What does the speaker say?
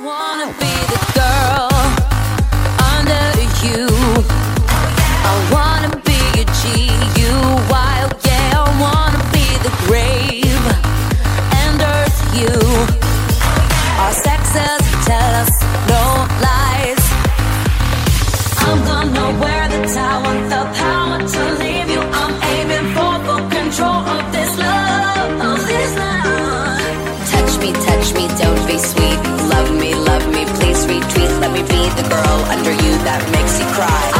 wanna be the girl under you. I wanna be a G-U-Y, oh yeah. I wanna be the grave and earth you. Our sexes tell us no lies. I'm gonna wear the tower, the power to leave you. I'm aiming for full control of this love, of this love. Touch me, don't be sweet. Love me, please retweet. Let me be the girl under you that makes you cry.